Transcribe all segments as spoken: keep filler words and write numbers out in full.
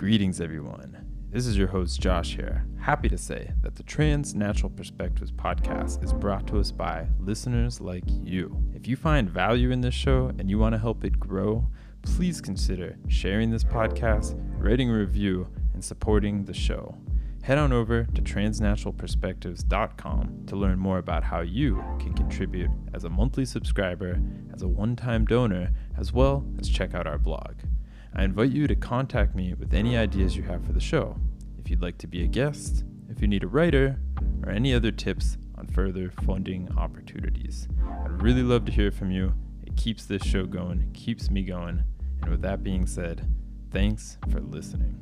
Greetings, everyone. This is your host, Josh here. Happy to say that the Transnatural Perspectives podcast is brought to us by listeners like you. If you find value in this show and you want to help it grow, please consider sharing this podcast, writing a review, and supporting the show. Head on over to transnatural perspectives dot com to learn more about how you can contribute as a monthly subscriber, as a one-time donor, as well as check out our blog. I invite you to contact me with any ideas you have for the show. If you'd like to be a guest, if you need a writer, or any other tips on further funding opportunities. I'd really love to hear from you. It keeps this show going, it keeps me going. And with that being said, thanks for listening.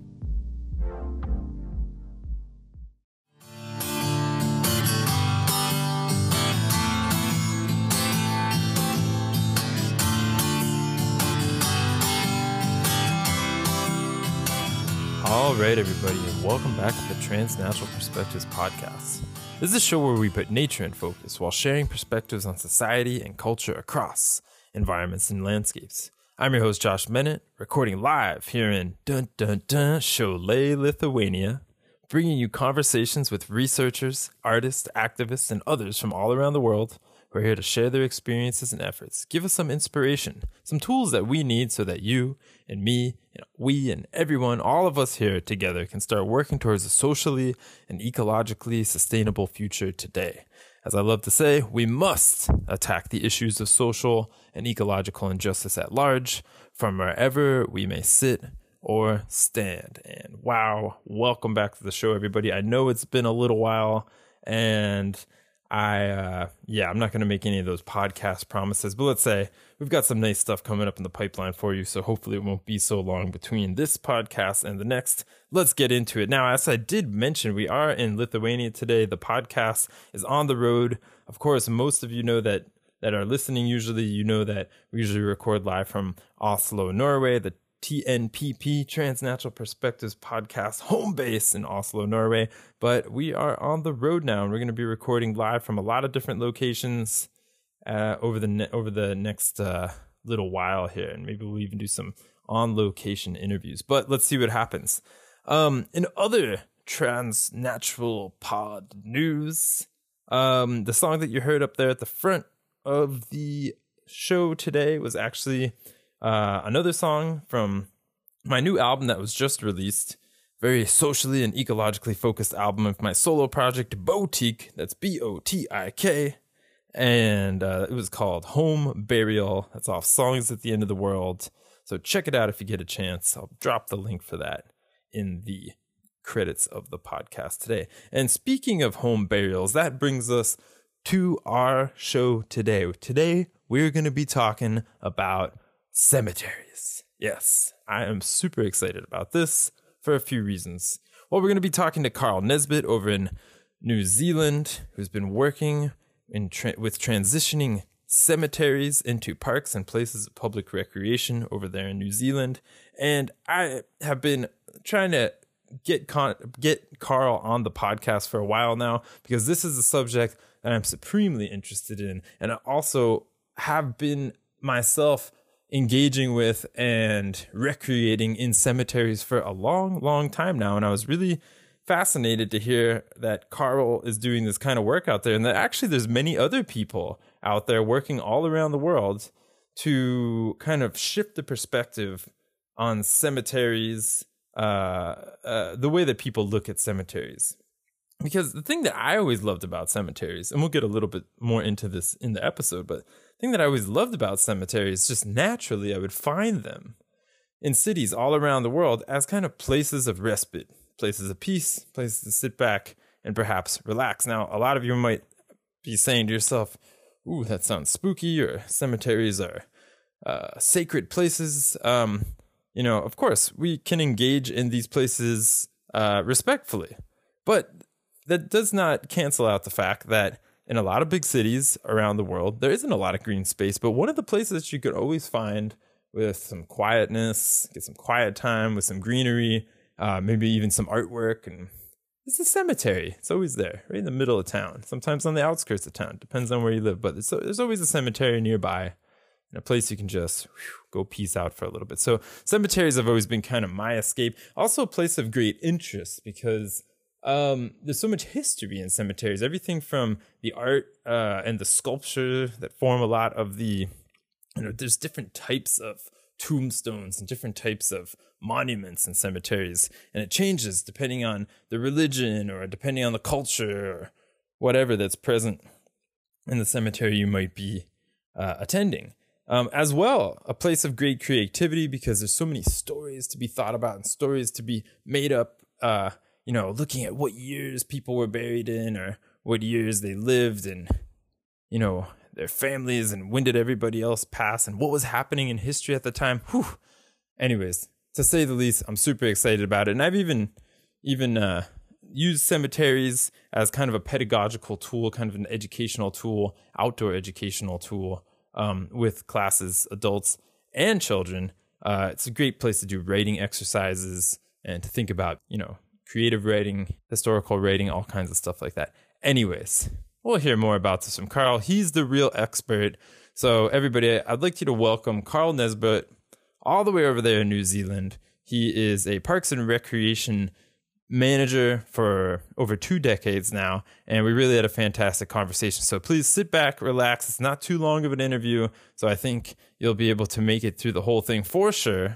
All right, everybody, and welcome back to the Transnatural Perspectives podcast. This is a show where we put nature in focus while sharing perspectives on society and culture across environments and landscapes. I'm your host, Josh Bennett, recording live here in dun dun dun Cholet, Lithuania, bringing you conversations with researchers, artists, activists, and others from all around the world who are here to share their experiences and efforts, give us some inspiration, some tools that we need so that you and me, and we and everyone, all of us here together can start working towards a socially and ecologically sustainable future today. As I love to say, we must attack the issues of social and ecological injustice at large from wherever we may sit or stand. And wow, welcome back to the show, everybody. I know it's been a little while, and I, uh, yeah, I'm not going to make any of those podcast promises, but let's say we've got some nice stuff coming up in the pipeline for you. So hopefully it won't be so long between this podcast and the next. Let's get into it. Now, as I did mention, we are in Lithuania today. The podcast is on the road. Of course, most of you know that, that are listening. Usually, you know that we usually record live from Oslo, Norway, the T N P P, Transnatural Perspectives podcast, home base in Oslo, Norway. But we are on the road now, and we're going to be recording live from a lot of different locations uh, over the ne- over the next uh, little while here, and maybe we'll even do some on-location interviews. But let's see what happens. Um, in other Transnatural Pod news, um, the song that you heard up there at the front of the show today was actually Uh, another song from my new album that was just released, very socially and ecologically focused album of my solo project, Botik. That's B O T I K. And uh, it was called Home Burial. That's off Songs at the End of the World. So check it out if you get a chance. I'll drop the link for that in the credits of the podcast today. And speaking of home burials, that brings us to our show today. Today, we're going to be talking about cemeteries. Yes, I am super excited about this for a few reasons. Well, we're going to be talking to Carl Nesbitt over in New Zealand, who's been working in tra- with transitioning cemeteries into parks and places of public recreation over there in New Zealand. And I have been trying to get con- get Carl on the podcast for a while now, because this is a subject that I'm supremely interested in, and I also have been myself engaging with and recreating in cemeteries for a long, long time now. And I was really fascinated to hear that Carl is doing this kind of work out there, and that actually there's many other people out there working all around the world to kind of shift the perspective on cemeteries, uh, uh, the way that people look at cemeteries. Because the thing that I always loved about cemeteries, and we'll get a little bit more into this in the episode, but the thing that I always loved about cemeteries, just naturally I would find them in cities all around the world as kind of places of respite, places of peace, places to sit back and perhaps relax. Now, a lot of you might be saying to yourself, ooh, that sounds spooky, or cemeteries are uh, sacred places. Um, you know, of course, we can engage in these places uh, respectfully, but that does not cancel out the fact that in a lot of big cities around the world, there isn't a lot of green space. But one of the places that you could always find with some quietness, get some quiet time with some greenery, uh, maybe even some artwork, and it's a cemetery. It's always there, right in the middle of town, sometimes on the outskirts of town. Depends on where you live. But it's, there's always a cemetery nearby, and a place you can just whew, go peace out for a little bit. So cemeteries have always been kind of my escape. Also a place of great interest because um, there's so much history in cemeteries. Everything from the art uh, and the sculpture that form a lot of the, you know, there's different types of tombstones and different types of monuments in cemeteries. And it changes depending on the religion or depending on the culture or whatever that's present in the cemetery you might be uh, attending. Um, as well, a place of great creativity because there's so many stories to be thought about and stories to be made up, uh, you know, looking at what years people were buried in or what years they lived and, you know, their families and when did everybody else pass and what was happening in history at the time. Whew. Anyways, to say the least, I'm super excited about it. And I've even, even uh, used cemeteries as kind of a pedagogical tool, kind of an educational tool, outdoor educational tool um, with classes, adults and children. Uh, it's a great place to do writing exercises and to think about, you know, creative writing, historical writing, all kinds of stuff like that. Anyways, we'll hear more about this from Carl. He's the real expert. So everybody, I'd like you to welcome Carl Nesbitt all the way over there in New Zealand. He is a Parks and Recreation manager for over two decades now, and we really had a fantastic conversation. So please sit back, relax. It's not too long of an interview, so I think you'll be able to make it through the whole thing for sure.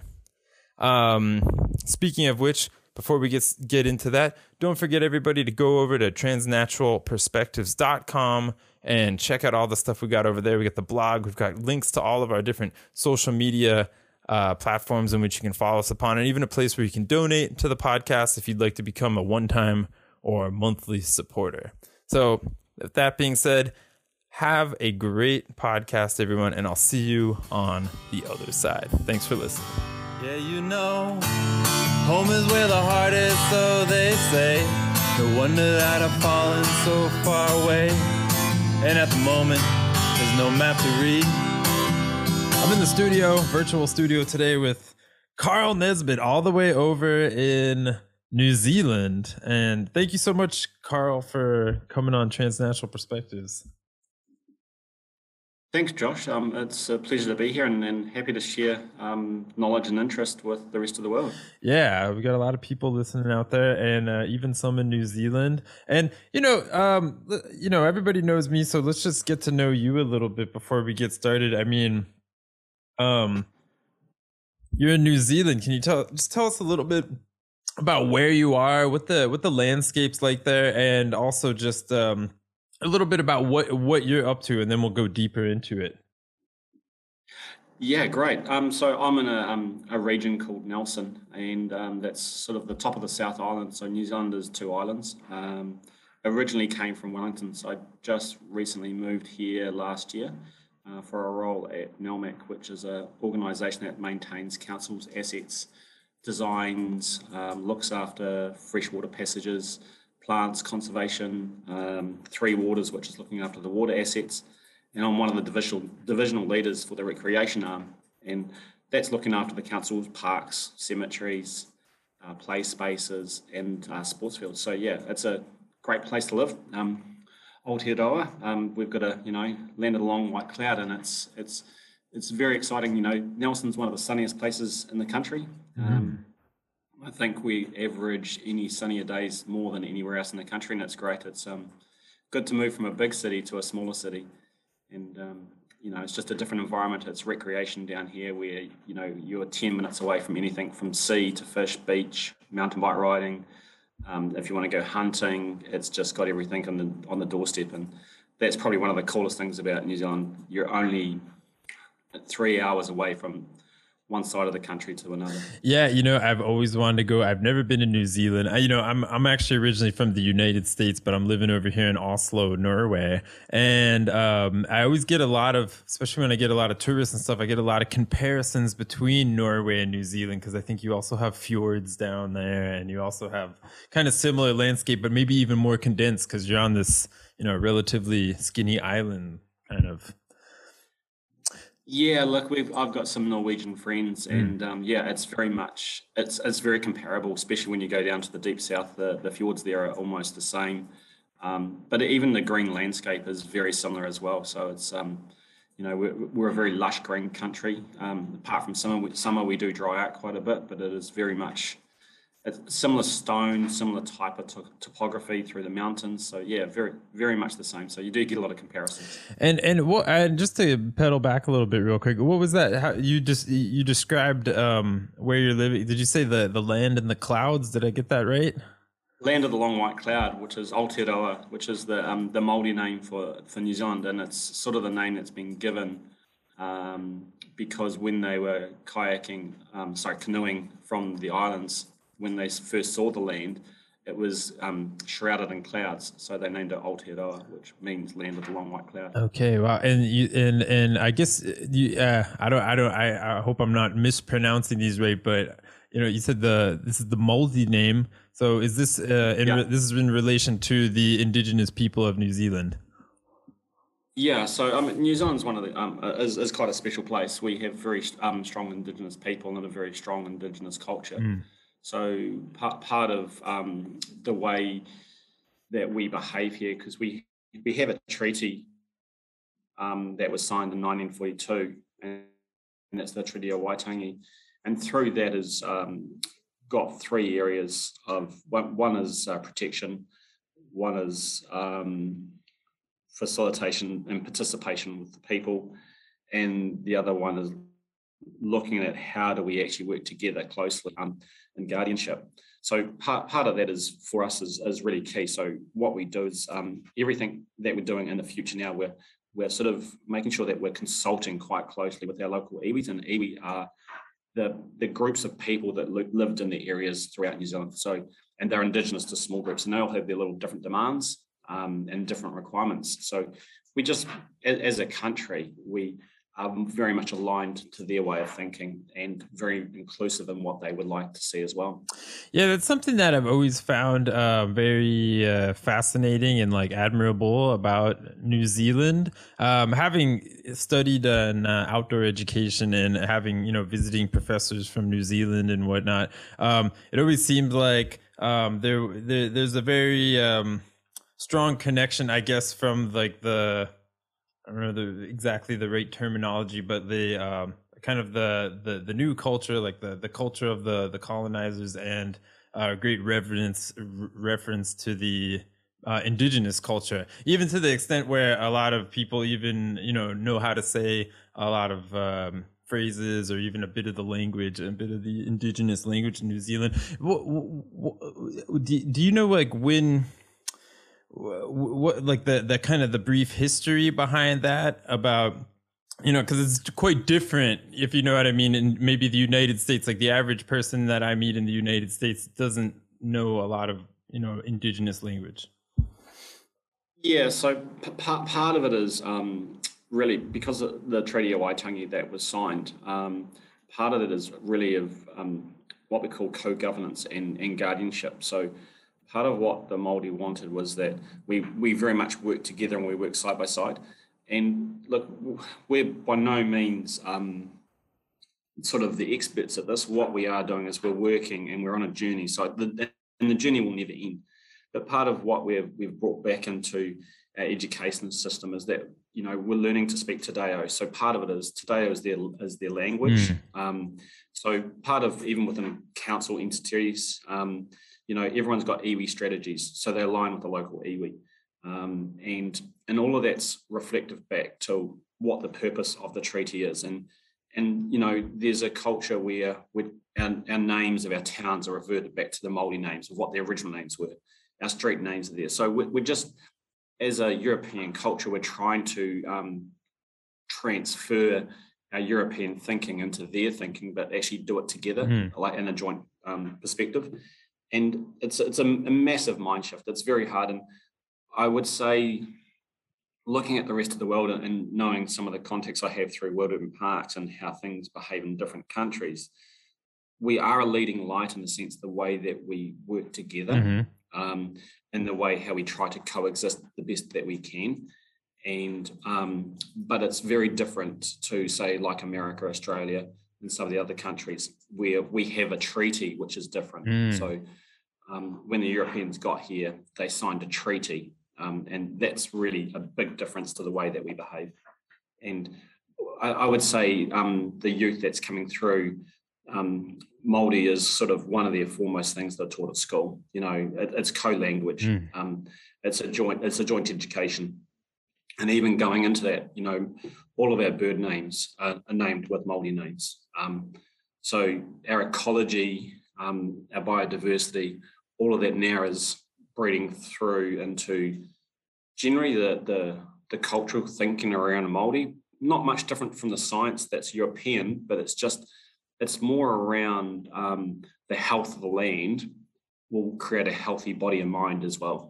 Um, speaking of which, before we get get into that, don't forget everybody to go over to transnatural perspectives dot com and check out all the stuff we got over there. We got the blog. We've got links to all of our different social media uh, platforms in which you can follow us upon, and even a place where you can donate to the podcast if you'd like to become a one-time or monthly supporter. So with that being said, have a great podcast, everyone, and I'll see you on the other side. Thanks for listening. Yeah, you know, home is where the heart is, so they say. No wonder that I've fallen so far away. And at the moment, there's no map to read. I'm in the studio, virtual studio today with Carl Nesbitt, all the way over in New Zealand. And thank you so much, Carl, for coming on Transnational Perspectives. Thanks, Josh. Um, it's a pleasure to be here and, and happy to share um, knowledge and interest with the rest of the world. Yeah, we got a lot of people listening out there, and uh, even some in New Zealand. And you know, um, you know, everybody knows me, so let's just get to know you a little bit before we get started. I mean, um, you're in New Zealand. Can you tell just tell us a little bit about where you are, what the what the landscape's like there, and also just um. a little bit about what what you're up to, and then we'll go deeper into it. Yeah, great. Um, so I'm in a um, a region called Nelson, and um, that's sort of the top of the South Island. So New Zealand is two islands. Um, originally came from Wellington, so I just recently moved here last year uh, for a role at NELMAC, which is an organisation that maintains council's assets, designs, um, looks after freshwater passages, plants, conservation, um, Three Waters, which is looking after the water assets, and I'm one of the divisional divisional leaders for the recreation arm, and that's looking after the council's parks, cemeteries, uh, play spaces, and uh, sports fields. So yeah, it's a great place to live. Um, Aotearoa, um, we've got a you know landed along White Cloud, and it's it's it's very exciting. You know, Nelson's one of the sunniest places in the country. Mm-hmm. Um, I think we average any sunnier days more than anywhere else in the country, and it's great. It's um, good to move from a big city to a smaller city, and um, you know it's just a different environment. It's recreation down here, where you know you're ten minutes away from anything from sea to fish, beach, mountain bike riding. Um, if you want to go hunting, it's just got everything on the on the doorstep, and that's probably one of the coolest things about New Zealand. You're only three hours away from one side of the country to another. Yeah, you know, I've always wanted to go. I've never been to New Zealand. I, you know, I'm I'm actually originally from the United States, but I'm living over here in Oslo, Norway. And um, I always get a lot of, especially when I get a lot of tourists and stuff, I get a lot of comparisons between Norway and New Zealand, because I think you also have fjords down there, and you also have kind of similar landscape, but maybe even more condensed because you're on this, you know, relatively skinny island kind of. Yeah, look, we've I've got some Norwegian friends, and um, yeah, it's very much it's it's very comparable, especially when you go down to the deep south. The the fjords there are almost the same, um, but even the green landscape is very similar as well. So it's um, you know, we're, we're a very lush green country. Um, apart from summer, we, summer we do dry out quite a bit, but it is very much a similar stone, similar type of to- topography through the mountains. So yeah, very, very much the same. So you do get a lot of comparisons. And and what and just to pedal back a little bit real quick, what was that? How you just you described um, where you're living? Did you say the the land in the clouds? Did I get that right? Land of the Long White Cloud, which is Aotearoa, which is the um, the Māori name for, for New Zealand, and it's sort of the name that's been given um, because when they were kayaking, um, sorry, canoeing from the islands, when they first saw the land, it was um, shrouded in clouds, so they named it Aotearoa, which means Land of the Long White Cloud. Okay, wow, and you and and I guess you, uh, I don't I don't I, I hope I'm not mispronouncing these right, but you know, you said the this is the Māori name. So is this uh, in Yeah. re- this is in relation to the indigenous people of New Zealand? Yeah, so um, New Zealand's one of the um, is, is quite a special place. We have very um, strong Indigenous people and a very strong Indigenous culture. Mm. So part part of um, the way that we behave here, because we we have a treaty um, that was signed in nineteen forty-two, and that's the Treaty of Waitangi, and through that is um, got three areas of one. One is uh, protection, one is um, facilitation and participation with the people, and the other one is looking at how do we actually work together closely um, in guardianship. So part, part of that is for us is, is really key. So what we do is um, everything that we're doing in the future now, we're we're sort of making sure that we're consulting quite closely with our local iwis, and iwi are the the groups of people that li- lived in the areas throughout New Zealand. So and they're indigenous to small groups, and they all have their little different demands um, and different requirements. So we just, as, as a country, we are very much aligned to their way of thinking and very inclusive in what they would like to see as well. Yeah, that's something that I've always found uh, very uh, fascinating and like admirable about New Zealand. Um, having studied an uh, outdoor education and having, you know, visiting professors from New Zealand and whatnot, um, it always seemed like um, there, there there's a very um, strong connection, I guess, from like the I don't know the exactly the right terminology, but the um, kind of the, the the new culture, like the the culture of the the colonizers, and uh, great reverence r- reference to the uh, indigenous culture, even to the extent where a lot of people even you know know how to say a lot of um, phrases or even a bit of the language, a bit of the indigenous language in New Zealand. What, what, do, do you know like when? What like the the kind of the brief history behind that about you know because it's quite different if you know what I mean in maybe the United States, like the average person that I meet in the United States doesn't know a lot of you know indigenous language. Yeah, so p- part part of it is um, really because of the Treaty of Waitangi that was signed. Um, part of it is really of um, what we call co-governance and, and guardianship. So part of what the Māori wanted was that we we very much work together and we work side by side. And look, we're by no means um, sort of the experts at this. What we are doing is we're working and we're on a journey. So the, and the journey will never end. But part of what we've we've brought back into our education system is that you know we're learning to speak Te Reo. So part of it is Te Reo is their is their language. Mm. Um, so part of even within council entities. Um, You know, everyone's got iwi strategies, so they align with the local iwi, um, and and all of that's reflective back to what the purpose of the treaty is, and and you know, there's a culture where we our, our names of our towns are reverted back to the Māori names of what the original names were. Our street names are there, so we're, we're just as a European culture, we're trying to um, transfer our European thinking into their thinking, but actually do it together, mm-hmm. like in a joint um, perspective. And it's it's a, a massive mind shift. It's very hard. And I would say, looking at the rest of the world and knowing some of the context I have through World Urban Parks and how things behave in different countries, we are a leading light in the sense the way that we work together, mm-hmm. um, and the way how we try to coexist the best that we can. And um, but it's very different to say like America, Australia, and some of the other countries where we have a treaty which is different. Mm. So um, when the Europeans got here, they signed a treaty, um, and that's really a big difference to the way that we behave. and I, I would say um, the youth that's coming through, um, Māori is sort of one of the foremost things they're taught at school. You know, it, it's co-language. Mm. Um, it's a joint. It's a joint education, and even going into that, you know, all of our bird names are, are named with Māori names. Um, so our ecology, um, our biodiversity, all of that now is breeding through into generally the the, the cultural thinking around Māori. Not much different from the science that's European, but it's just it's more around um, the health of the land will create a healthy body and mind as well.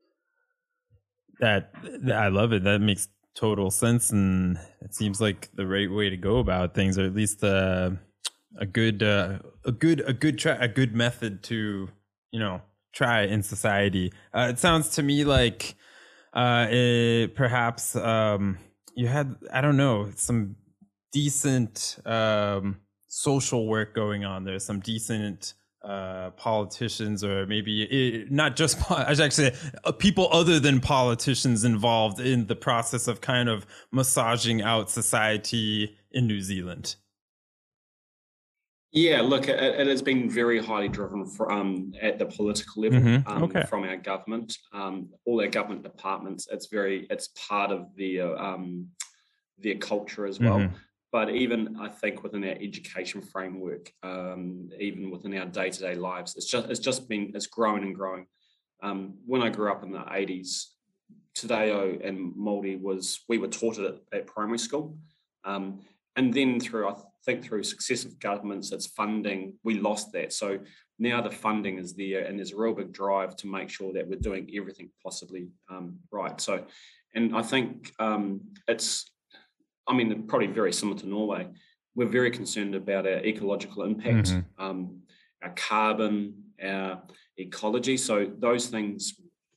That I love it. That makes total sense, and it seems like the right way to go about things, or at least uh, a good, uh, a good, a good try, a good method to, you know, try in society. Uh, it sounds to me like uh, it, perhaps um, you had, I don't know, some decent um, social work going on. There's some decent uh, politicians, or maybe it, not just, I should actually say, uh, people other than politicians involved in the process of kind of massaging out society in New Zealand. Yeah, look, it, it has been very highly driven from um, at the political level mm-hmm. um, okay. from our government, um, all our government departments. It's very, it's part of their um, their culture as well. Mm-hmm. But even I think within our education framework, um, even within our day-to-day lives, it's just it's just been it's growing and growing. Um, when I grew up in the eighties, Te Reo and Māori was we were taught it at, at primary school, um, and then through I think through successive governments, its funding we lost that. So now the funding is there, and there's a real big drive to make sure that we're doing everything possibly um, right. So, and I think um, it's. I mean, probably very similar to Norway. We're very concerned about our ecological impact, mm-hmm. um, our carbon, our ecology. So those things,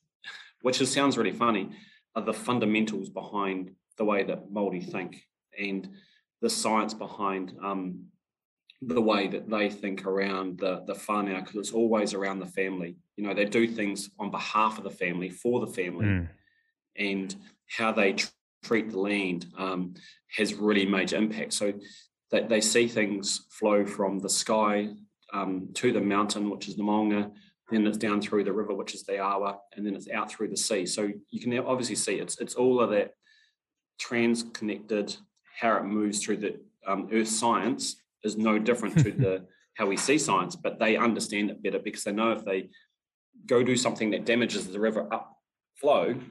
which is, sounds really funny, are the fundamentals behind the way that Māori think and the science behind um, the way that they think around the, the whānau, because it's always around the family. You know, they do things on behalf of the family, for the family, mm. and how they tr- treat the land um, has really major impact. So they, they see things flow from the sky um, to the mountain, which is the Maunga, then it's down through the river, which is the Awa, and then it's out through the sea. So you can obviously see it's it's all of that trans-connected, how it moves through the um, earth science is no different to the how we see science, but they understand it better because they know if they go do something that damages the river upflow,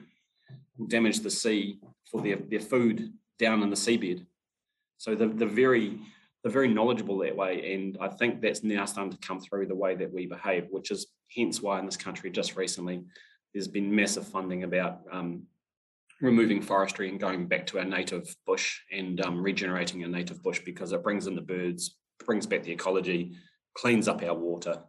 damage the sea for their, their food down in the seabed. So they're, they're very they're very knowledgeable that way, and I think that's now starting to come through the way that we behave, which is hence why in this country just recently there's been massive funding about um, removing forestry and going back to our native bush and um, regenerating our native bush, because it brings in the birds, brings back the ecology, cleans up our water.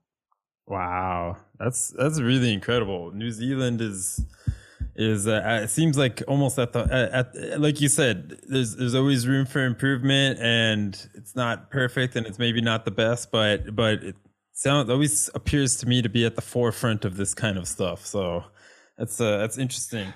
Wow, that's that's really incredible. New Zealand is is uh, it seems like almost at the at, at like you said, there's there's always room for improvement, and it's not perfect, and it's maybe not the best, but but it sounds always appears to me to be at the forefront of this kind of stuff. So that's uh, that's interesting.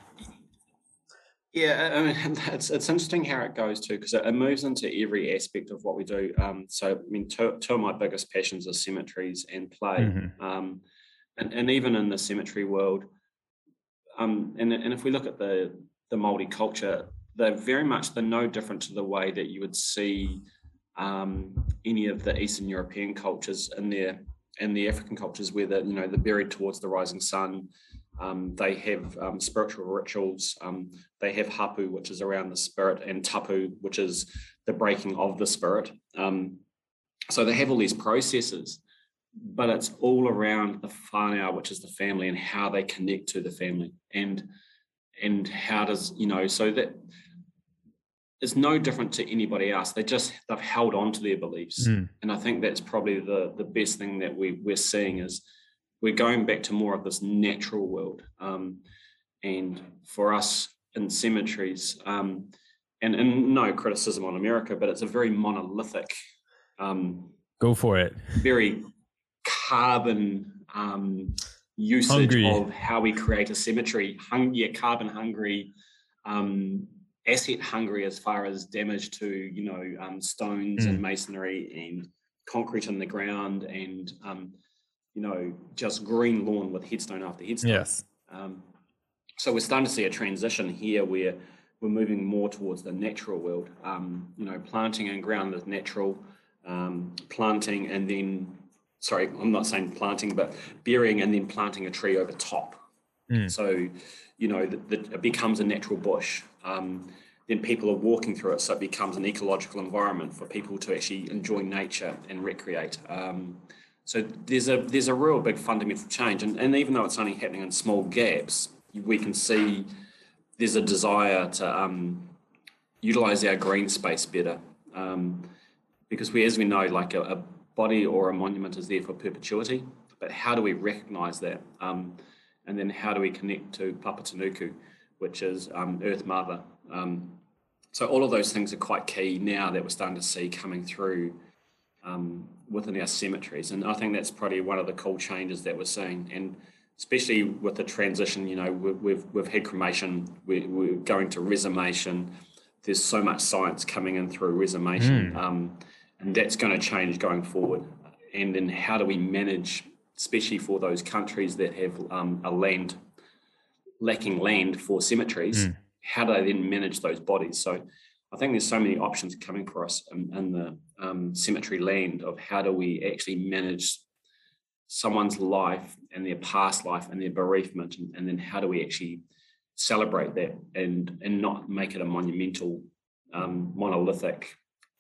Yeah, I mean, it's it's interesting how it goes too, because it, it moves into every aspect of what we do. Um, so I mean, two, two of my biggest passions are cemeteries and play, mm-hmm. um, and and even in the cemetery world. Um, and, and if we look at the, the Māori culture, they're very much, they're no different to the way that you would see um, any of the Eastern European cultures in their, and the African cultures where they're, you know, they're buried towards the rising sun. Um, they have um, spiritual rituals. Um, they have hapu, which is around the spirit, and tapu, which is the breaking of the spirit. Um, so they have all these processes, but it's all around the whānau, which is the family, and how they connect to the family, and and how does, you know, so that it's no different to anybody else. They just, they've held on to their beliefs. Mm. And I think that's probably the, the best thing that we, we're seeing is we're going back to more of this natural world. Um, and for us in cemeteries, um, and, and no criticism on America, but it's a very monolithic. Um, Go for it. Very carbon um, usage hungry. Of how we create a cemetery, hung, yeah, carbon hungry, um, asset hungry as far as damage to, you know, um, stones mm. and masonry and concrete in the ground and, um, you know, just green lawn with headstone after headstone. Yes. Um, so we're starting to see a transition here where we're moving more towards the natural world. Um, you know, planting in ground is natural, um, planting and then, sorry, I'm not saying planting, but burying and then planting a tree over top. Mm. So, you know, the, the, it becomes a natural bush. Um, then people are walking through it, so it becomes an ecological environment for people to actually enjoy nature and recreate. Um, so there's a there's a real big fundamental change, and, and even though it's only happening in small gaps, we can see there's a desire to um, utilize our green space better, um, because we, as we know, like a, a body or a monument is there for perpetuity, but how do we recognize that? Um, and then how do we connect to Papatanuku, which is um, Earth Mother? Um, so all of those things are quite key now that we're starting to see coming through um, within our cemeteries. And I think that's probably one of the cool changes that we're seeing. And especially with the transition, you know, we've, we've, we've had cremation, we, we're going to resumation. There's so much science coming in through resumation, mm. um, and that's going to change going forward. And then how do we manage, especially for those countries that have um, a land, lacking land for cemeteries, mm. how do they then manage those bodies? So I think there's so many options coming for us in, in the um, cemetery land of how do we actually manage someone's life and their past life and their bereavement, and, and then how do we actually celebrate that and and not make it a monumental, um, monolithic,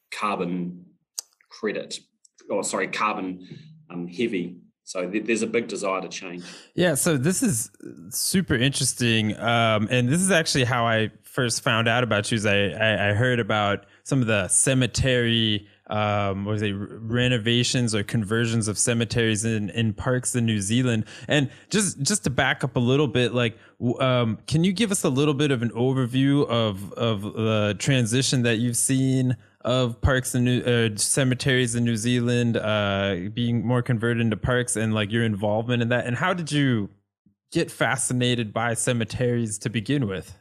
carbon credit, or sorry, carbon um, heavy. So th- there's a big desire to change. Yeah, so this is super interesting, um, and this is actually how I first found out about you. Is I, I, I heard about some of the cemetery um, what was it, renovations or conversions of cemeteries in, in parks in New Zealand. And just, just to back up a little bit, like, um, can you give us a little bit of an overview of, of the transition that you've seen of parks and new, uh, cemeteries in New Zealand, uh, being more converted into parks, and like your involvement in that? And how did you get fascinated by cemeteries to begin with?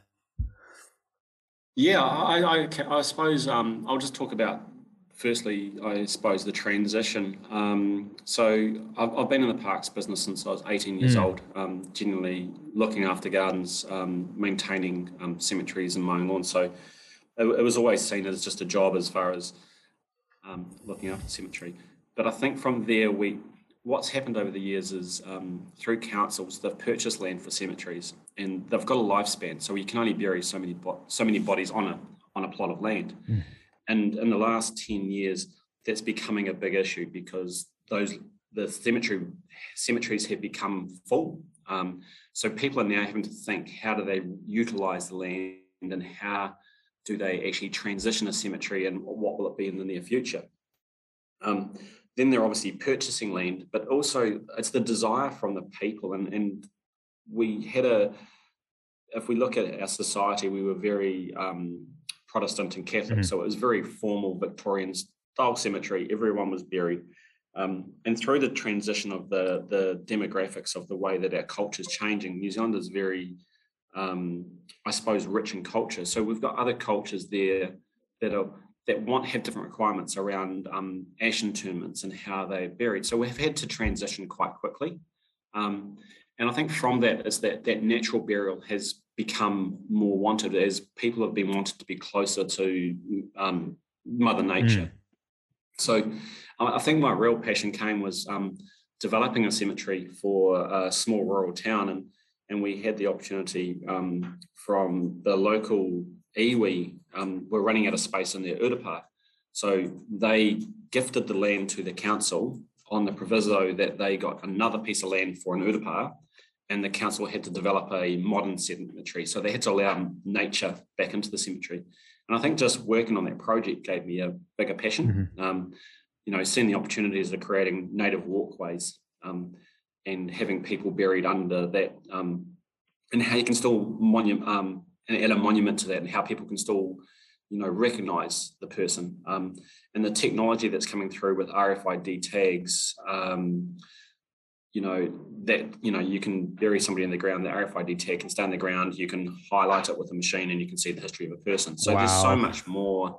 Yeah, I, I, I suppose um, I'll just talk about, firstly, I suppose, the transition. Um, so I've, I've been in the parks business since I was eighteen years mm. old, um, generally looking after gardens, um, maintaining um, cemeteries and mowing lawns. So it, it was always seen as just a job as far as um, looking after cemetery. But I think from there, we what's happened over the years is um, through councils, they've purchased land for cemeteries, and they've got a lifespan. So you can only bury so many bo- so many bodies on a on a plot of land. Mm. And in the last ten years, that's becoming a big issue because those the cemetery cemeteries have become full. Um, so people are now having to think, how do they utilize the land, and how do they actually transition a cemetery, and what will it be in the near future? Um, then they're obviously purchasing land, but also it's the desire from the people. And, and we had a, if we look at our society, we were very um, Protestant and Catholic. Mm-hmm. So it was very formal Victorian style cemetery. Everyone was buried. Um, and through the transition of the, the demographics of the way that our culture is changing, New Zealand is very, um, I suppose, rich in culture. So we've got other cultures there that are that want have different requirements around um, ash interments and how they're buried. So we've had to transition quite quickly. Um, and I think from that is that that natural burial has become more wanted as people have been wanted to be closer to um, Mother Nature. Mm. So I think my real passion came was um, developing a cemetery for a small rural town, and and we had the opportunity um, from the local iwi, um, we're running out of space in their urupā. So they gifted the land to the council on the proviso that they got another piece of land for an urupā, and the council had to develop a modern cemetery. So they had to allow nature back into the cemetery. And I think just working on that project gave me a bigger passion. Mm-hmm. Um, you know, seeing the opportunities of creating native walkways um, and having people buried under that, um, and how you can still monu- um, and add a monument to that, and how people can still, you know, recognise the person. Um, and the technology that's coming through with R F I D tags, um, you know, that, you know, you can bury somebody in the ground, the R F I D tag can stay in the ground, you can highlight it with a machine and you can see the history of a person. So wow. there's so much more,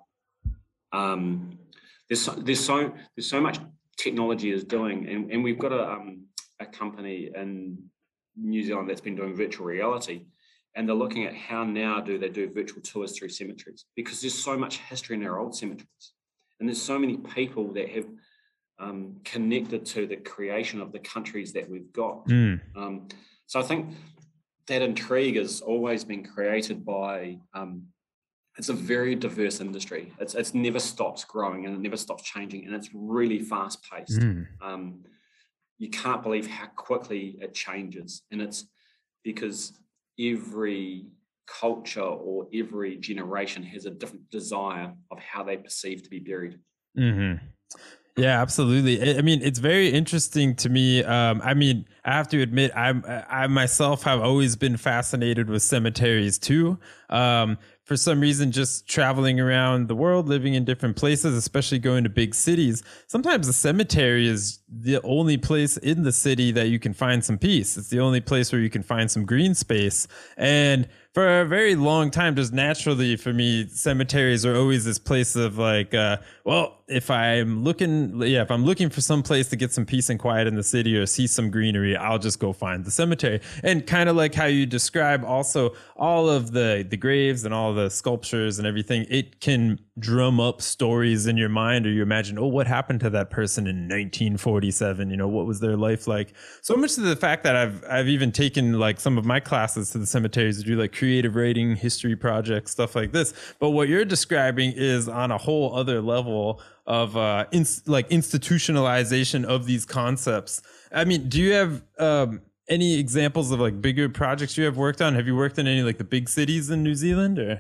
um, there's so, there's so, there's so much technology is doing, and, and we've got a, um, a company in New Zealand that's been doing virtual reality, and they're looking at how now do they do virtual tours through cemeteries, because there's so much history in our old cemeteries, and there's so many people that have um, connected to the creation of the countries that we've got. Mm. Um, so I think that intrigue has always been created by, um, it's a very diverse industry. It's it's never stops growing and it never stops changing, and it's really fast paced. Mm. Um, you can't believe how quickly it changes, and it's because every culture or every generation has a different desire of how they perceive to be buried. Mm-hmm. Yeah, absolutely. I mean, it's very interesting to me. Um, I mean, I have to admit, I'm, I myself have always been fascinated with cemeteries too. Um, for some reason, just traveling around the world, living in different places, especially going to big cities, sometimes the cemetery is the only place in the city that you can find some peace. It's the only place where you can find some green space. And for a very long time, just naturally for me, cemeteries are always this place of like, uh, well, if I'm looking, yeah, if I'm looking for some place to get some peace and quiet in the city or see some greenery, I'll just go find the cemetery. And kind of like how you describe also all of the, the graves and all the sculptures and everything, it can drum up stories in your mind, or you imagine, oh, what happened to that person in nineteen forty-seven? You know, what was their life like? So much to the fact that I've, I've even taken like some of my classes to the cemeteries to do like creative writing, history projects, stuff like this. But what you're describing is on a whole other level of uh, in, like institutionalization of these concepts. I mean, do you have um, any examples of like bigger projects you have worked on? Have you worked in any like the big cities in New Zealand or?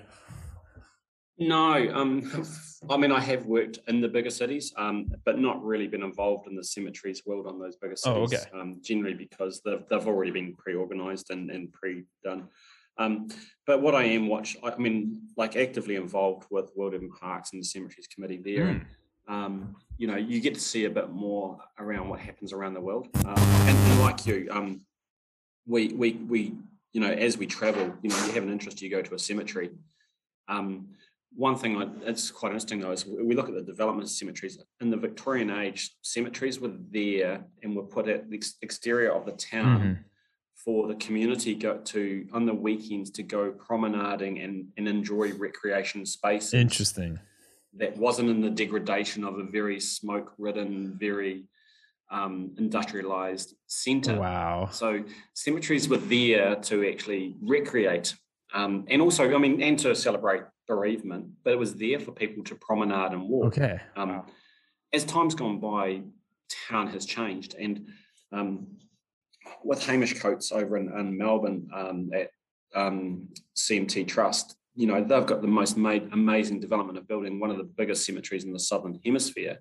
No, um, I mean, I have worked in the bigger cities, um, but not really been involved in the cemeteries world on those bigger cities. Oh, okay. um, generally because they've, they've already been pre-organized and, and pre-done. Um, but what I am watch, I mean, like actively involved with World Urban Parks and the Cemeteries Committee there. Mm. And, um, you know, you get to see a bit more around what happens around the world. Um, and, and like you, um, we, we, we, you know, as we travel, you know, you have an interest, you go to a cemetery. Um, one thing I, it's quite interesting though, is we look at the development of cemeteries. In the Victorian age, cemeteries were there and were put at the exterior of the town. Mm-hmm. For the community go to on the weekends to go promenading and, and enjoy recreation spaces. Interesting. That wasn't in the degradation of a very smoke-ridden, very um, industrialized centre. Wow. So cemeteries were there to actually recreate, um, and also, I mean, and to celebrate bereavement, but it was there for people to promenade and walk. Okay. Um, wow. As time's gone by, town has changed, and um, with Hamish Coates over in, in Melbourne um, at um, C M T Trust, you know, they've got the most made, amazing development of building one of the biggest cemeteries in the Southern Hemisphere.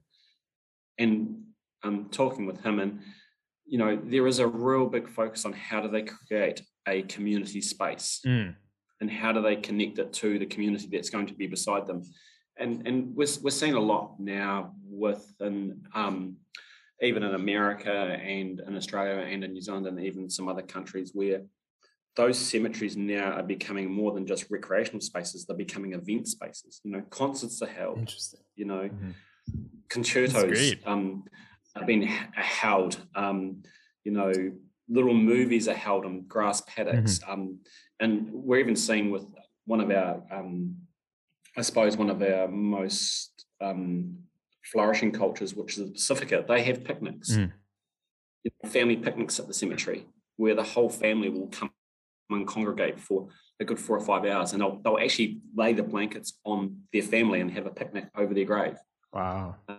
And I'm talking with him, and, you know, there is a real big focus on how do they create a community space mm. and how do they connect it to the community that's going to be beside them. And, and we're, we're seeing a lot now within, um, even in America and in Australia and in New Zealand and even some other countries, where those cemeteries now are becoming more than just recreational spaces, they're becoming event spaces. You know, concerts are held. Interesting. You know, mm-hmm. concertos um, are being held. Um, you know, little movies are held on grass paddocks. Mm-hmm. Um, and we're even seeing with one of our, um, I suppose, one of our most um, flourishing cultures, which is the Pacifica, they have picnics, mm. you know, family picnics at the cemetery, where the whole family will come and congregate for a good four or five hours, and they'll, they'll actually lay the blankets on their family and have a picnic over their grave. Wow. Uh,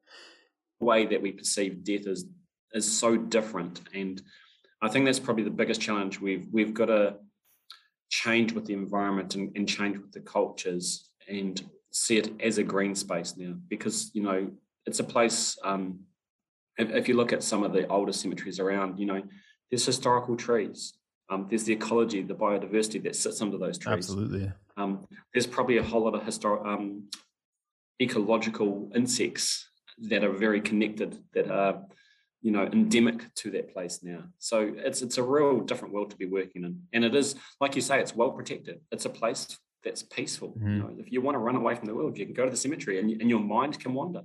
the way that we perceive death is is so different, and I think that's probably the biggest challenge. We've we've got to change with the environment and, and change with the cultures and see it as a green space now, because, you know, it's a place, um, if, if you look at some of the older cemeteries around, you know, there's historical trees. Um, there's the ecology, the biodiversity that sits under those trees. Absolutely. Um, there's probably a whole lot of historic, um, ecological insects that are very connected, that are you know, endemic to that place now. So it's it's a real different world to be working in. And it is, like you say, it's well protected. It's a place that's peaceful. Mm-hmm. You know, if you want to run away from the world, you can go to the cemetery and, and your mind can wander.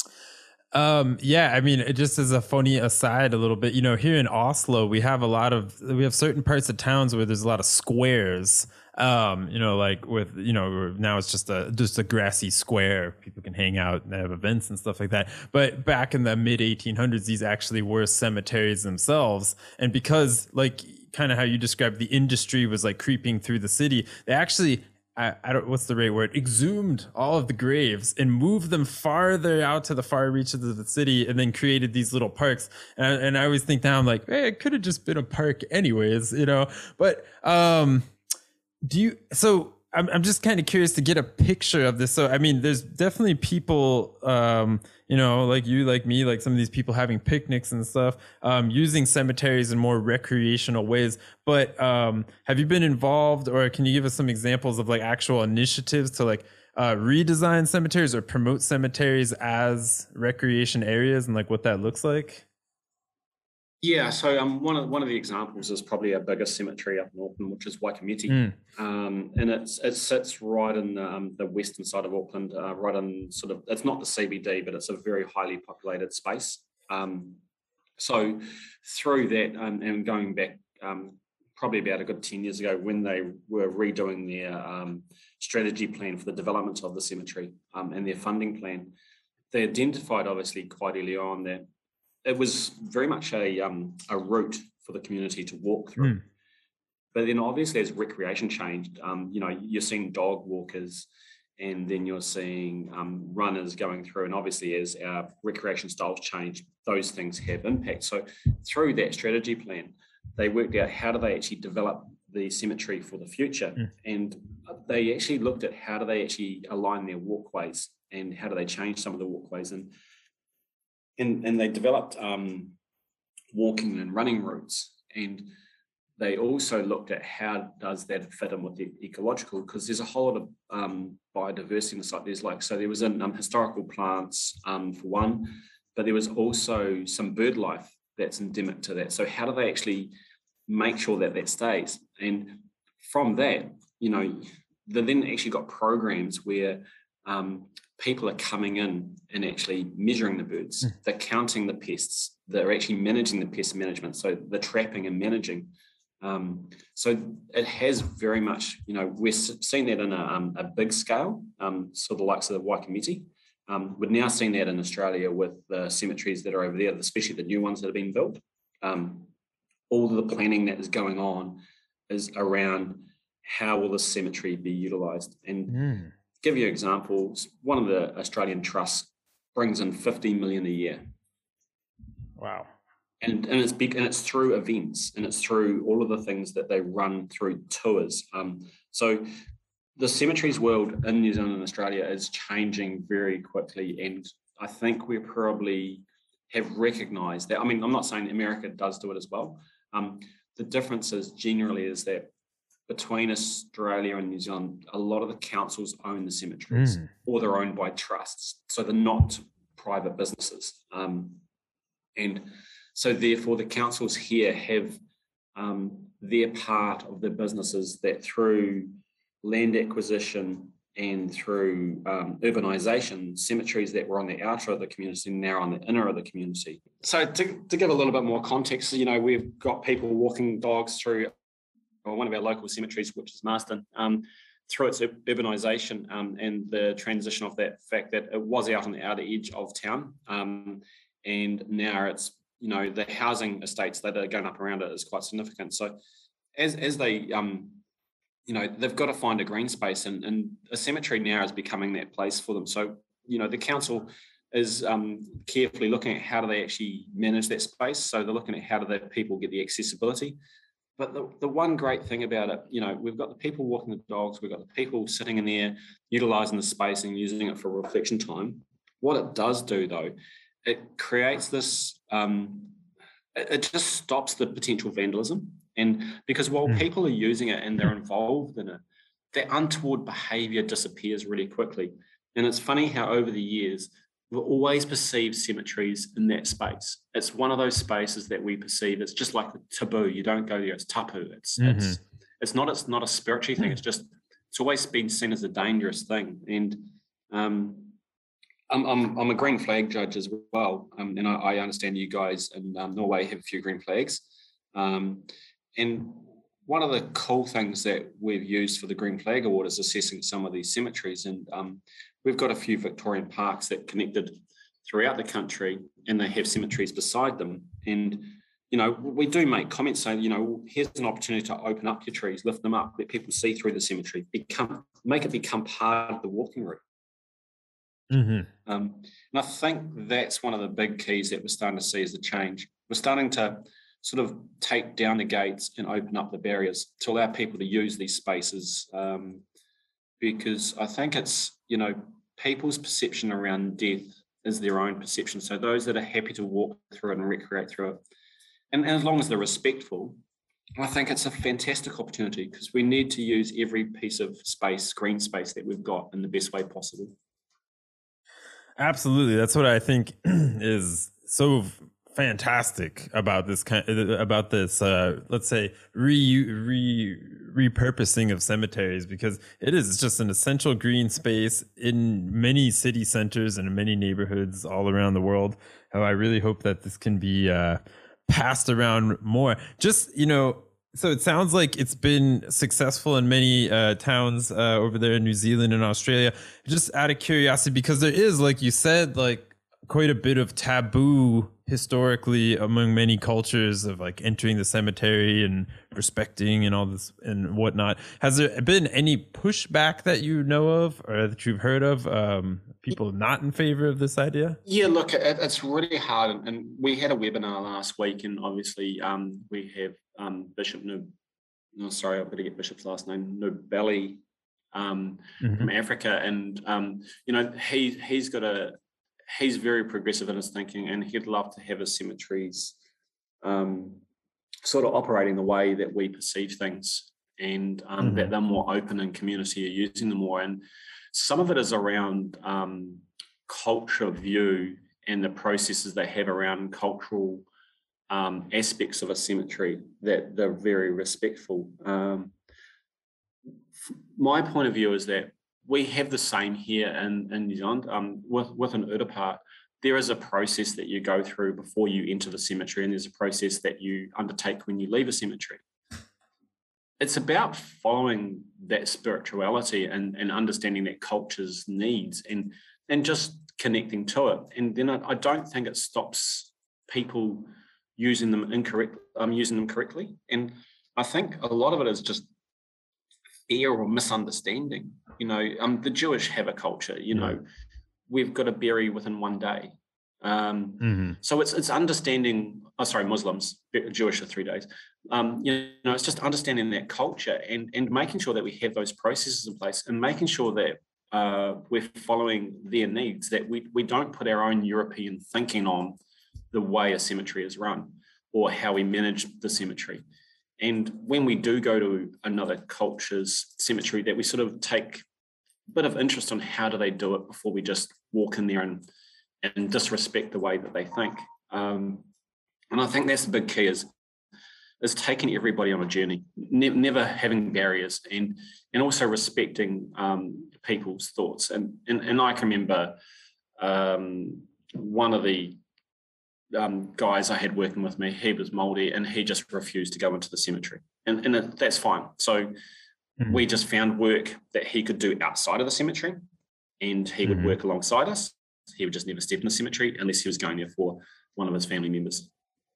Um, yeah, I mean, it just as a funny aside a little bit, you know, here in Oslo, we have a lot of, we have certain parts of towns where there's a lot of squares, um, you know, like with, you know, now it's just a, just a grassy square. People can hang out and have events and stuff like that. But back in the mid eighteen hundreds, these actually were cemeteries themselves. And because like kind of how you described, the industry was like creeping through the city, they actually I, I don't, what's the right word? Exhumed all of the graves and moved them farther out to the far reaches of the city, and then created these little parks. And I, and I always think now, I'm like, hey, it could have just been a park anyways, you know? But, um, do you, so I'm, I'm just kind of curious to get a picture of this. So, I mean, there's definitely people, um, you know, like you, like me, like some of these people having picnics and stuff, um, using cemeteries in more recreational ways. But um, have you been involved, or can you give us some examples of like actual initiatives to like uh, redesign cemeteries or promote cemeteries as recreation areas, and like what that looks like? Yeah, so um, one of one of the examples is probably our biggest cemetery up in Auckland, which is Waikumete, mm. um, and it's it sits right in um, the western side of Auckland, uh, right in sort of, it's not the C B D, but it's a very highly populated space. Um, so through that, um, and going back um, probably about a good ten years ago, when they were redoing their um, strategy plan for the development of the cemetery um, and their funding plan, they identified obviously quite early on that it was very much a um, a route for the community to walk through. Mm. But then obviously as recreation changed, um, you know, you're seeing dog walkers, and then you're seeing um, runners going through. And obviously as our recreation styles change, those things have impact. So through that strategy plan, they worked out how do they actually develop the cemetery for the future. Mm. And they actually looked at how do they actually align their walkways, and how do they change some of the walkways. And And, and they developed um, walking and running routes, and they also looked at how does that fit in with the ecological, because there's a whole lot of um, biodiversity in the site. There's like, so there was an, um, historical plants um, for one, but there was also some bird life that's endemic to that. So how do they actually make sure that that stays? And from that, you know, they then actually got programs where um, people are coming in and actually measuring the birds. Mm. They're counting the pests. They're actually managing the pest management. So the trapping and managing. Um, so it has very much, you know, we're seeing that in a, um, a big scale, um, sort of the likes of the Waikumete. Um, we're now seeing that in Australia with the cemeteries that are over there, especially the new ones that have been built. Um, all of the planning that is going on is around how will the cemetery be utilised. And mm. give you examples, one of the Australian trusts brings in fifty million a year. Wow. And, and, it's big, and it's through events, and it's through all of the things that they run through tours. Um, so the cemeteries world in New Zealand and Australia is changing very quickly. And I think we probably have recognised that. I mean, I'm not saying America does do it as well. Um, the difference is generally is that between Australia and New Zealand, a lot of the councils own the cemeteries, mm. or they're owned by trusts. So they're not private businesses. Um, and so therefore the councils here have um, their part of their businesses that through land acquisition and through um, urbanisation, cemeteries that were on the outer of the community now on the inner of the community. So to, to give a little bit more context, you know, we've got people walking dogs through or one of our local cemeteries, which is Marston, um, through its urbanisation um, and the transition of that fact that it was out on the outer edge of town, um, and now it's, you know, the housing estates that are going up around it is quite significant. So as as they, um, you know, they've got to find a green space, and, and a cemetery now is becoming that place for them. So, you know, the council is um, carefully looking at how do they actually manage that space. So they're looking at how do the people get the accessibility. But the, the one great thing about it, you know, we've got the people walking the dogs, we've got the people sitting in there, utilising the space and using it for reflection time. What it does do, though, it creates this, um, it, it just stops the potential vandalism. And because while mm. people are using it and they're involved in it, that untoward behaviour disappears really quickly. And it's funny how over the years, we've always perceived cemeteries in that space. It's one of those spaces that we perceive. It's just like the taboo. You don't go there. It's tapu. It's mm-hmm. it's it's not it's not a spiritual thing. It's just it's always been seen as a dangerous thing. And um, I'm I'm I'm a green flag judge as well, um, and I, I understand you guys in um, Norway have a few green flags. Um, and one of the cool things that we've used for the Green Flag Award is assessing some of these cemeteries. And um, we've got a few Victorian parks that connected throughout the country, and they have cemeteries beside them. And, you know, we do make comments saying, you know, here's an opportunity to open up your trees, lift them up, let people see through the cemetery, become, make it become part of the walking route. Mm-hmm. Um, and I think that's one of the big keys that we're starting to see is the change. We're starting to sort of take down the gates and open up the barriers to allow people to use these spaces, um, because I think it's, you know, people's perception around death is their own perception. So those that are happy to walk through it and recreate through it, and, and as long as they're respectful, I think it's a fantastic opportunity because we need to use every piece of space, green space that we've got in the best way possible. Absolutely. That's what I think is so fantastic about this kind about this uh let's say re re repurposing of cemeteries, because it is just an essential green space in many city centers and in many neighborhoods all around the world. How I really hope that this can be uh passed around more. Just, you know, so it sounds like it's been successful in many uh, towns uh, over there in New Zealand and Australia. Just out of curiosity, because there is, like you said, like quite a bit of taboo historically among many cultures of like entering the cemetery and respecting and all this and whatnot. Has there been any pushback that you know of or that you've heard of, um, people not in favor of this idea? Yeah, look, it, it's really hard. And we had a webinar last week, and obviously um, we have um, Bishop Nub, no, sorry, I've got to get Bishop's last name, Nubeli um, mm-hmm. from Africa. And, um, you know, he, he's got a, he's very progressive in his thinking, and he'd love to have his cemeteries um, sort of operating the way that we perceive things, and um, mm-hmm. that they're more open and community are using them more. And some of it is around um, culture view and the processes they have around cultural um, aspects of a cemetery that they're very respectful. Um, my point of view is that we have the same here in, in New Zealand. Um, with, with an Urupart, there is a process that you go through before you enter the cemetery, and there's a process that you undertake when you leave a cemetery. It's about following that spirituality and, and understanding that culture's needs and, and just connecting to it. And then I, I don't think it stops people using them incorrect, um, using them correctly. And I think a lot of it is just fear or misunderstanding. You know, um, the Jewish have a culture, you know, we've got to bury within one day. Um, mm-hmm. So it's it's understanding, oh, sorry, Muslims, Jewish are three days. Um, you know, it's just understanding that culture and, and making sure that we have those processes in place and making sure that uh, we're following their needs, that we, we don't put our own European thinking on the way a cemetery is run or how we manage the cemetery. And when we do go to another culture's cemetery, that we sort of take a bit of interest on how do they do it before we just walk in there and, and disrespect the way that they think. Um, and I think that's the big key is, is taking everybody on a journey, ne- never having barriers, and and also respecting um, people's thoughts. And, and, and I can remember um, one of the Um, guys I had working with me, he was Māori, and he just refused to go into the cemetery, and, and it, that's fine. So mm-hmm. we just found work that he could do outside of the cemetery, and he would mm-hmm. work alongside us. He would just never step in the cemetery unless he was going there for one of his family members.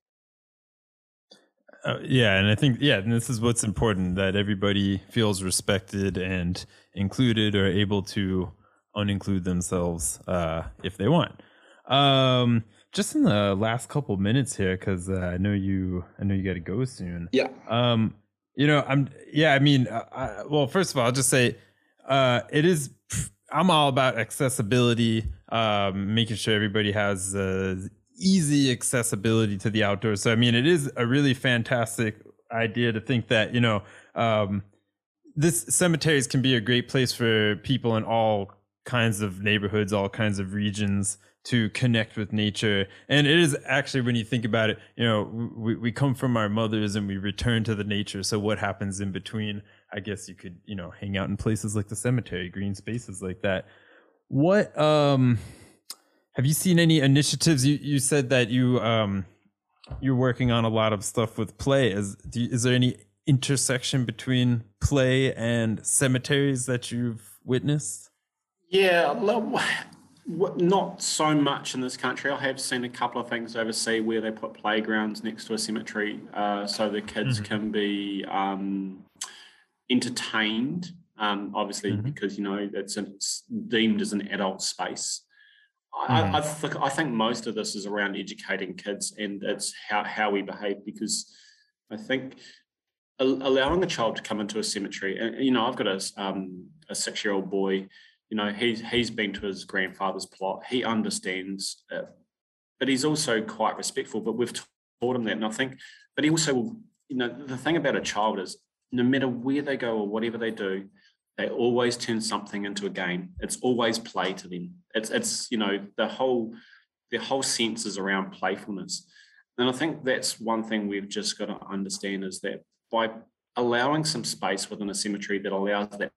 Uh, yeah, and I think, yeah, and this is what's important, that everybody feels respected and included or able to uninclude themselves uh, if they want. Um, just in the last couple minutes here, because uh, I know you, I know you got to go soon. Yeah. Um, you know, I'm, yeah, I mean, uh, I, well, first of all, I'll just say, uh, it is, I'm all about accessibility, um, making sure everybody has uh, easy accessibility to the outdoors. So, I mean, it is a really fantastic idea to think that, you know, um, this cemeteries can be a great place for people in all kinds of neighborhoods, all kinds of regions, to connect with nature. And it is actually, when you think about it, you know, we, we come from our mothers and we return to the nature. So what happens in between? I guess you could, you know, hang out in places like the cemetery, green spaces like that. What, um, have you seen any initiatives? You, you said that you, um, you're working on a lot of stuff with play. Is, do you, is there any intersection between play and cemeteries that you've witnessed? Yeah, not so much in this country. I have seen a couple of things overseas where they put playgrounds next to a cemetery uh, so the kids mm-hmm. can be um, entertained, um, obviously, mm-hmm. because, you know, it's, a, it's deemed as an adult space. Mm-hmm. I, I, th- I think most of this is around educating kids, and it's how, how we behave, because I think allowing a child to come into a cemetery, and, you know, I've got a, um, a six-year-old boy. You know, he's he's been to his grandfather's plot. He understands it, but he's also quite respectful. But we've taught him that, and I think. But he also, you know, the thing about a child is, no matter where they go or whatever they do, they always turn something into a game. It's always play to them. It's it's you know the whole the whole sense is around playfulness, and I think that's one thing we've just got to understand, is that by allowing some space within a cemetery that allows that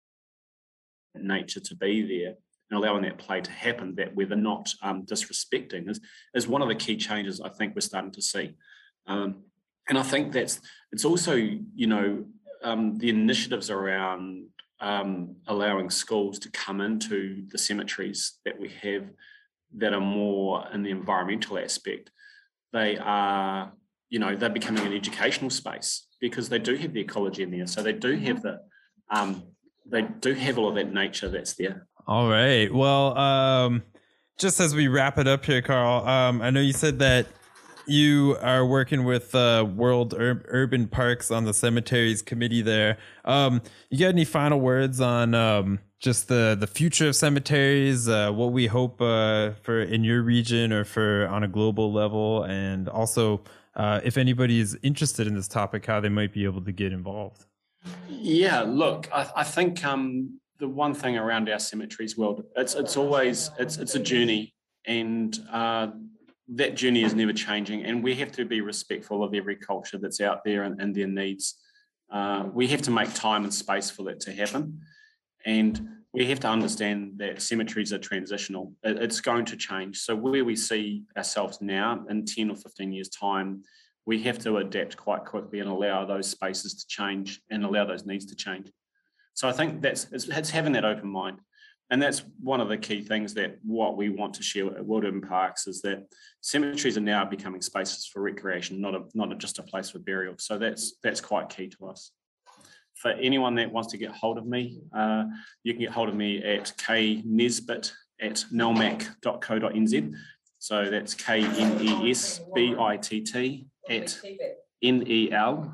nature to be there and allowing that play to happen, that where they're not um, disrespecting, is, is one of the key changes I think we're starting to see. Um, and I think that's, it's also, you know, um, the initiatives around um, allowing schools to come into the cemeteries that we have that are more in the environmental aspect. They are, you know, they're becoming an educational space because they do have the ecology in there. So they do have the, um, they do have all of that nature that's there. All right. Well, um, just as we wrap it up here, Carl, um, I know you said that you are working with uh, World Ur- Urban Parks on the cemeteries committee there. Um, you got any final words on um, just the, the future of cemeteries, uh, what we hope uh, for in your region or for on a global level, and also uh, if anybody is interested in this topic, how they might be able to get involved? Yeah, look, I, I think um, the one thing around our cemeteries world, it's it's always it's it's a journey, and uh, that journey is never changing, and we have to be respectful of every culture that's out there and, and their needs. Uh, we have to make time and space for that to happen, and we have to understand that cemeteries are transitional. It, it's going to change. So where we see ourselves now in ten or fifteen years' time, we have to adapt quite quickly and allow those spaces to change and allow those needs to change. So I think that's it's, it's having that open mind. And that's one of the key things that what we want to share at World Urban Parks is that cemeteries are now becoming spaces for recreation, not a, not a, just a place for burial. So that's that's quite key to us. For anyone that wants to get hold of me, uh, you can get hold of me at knesbitt at nelmac dot co dot n z. So that's K N E S B I T T at N E L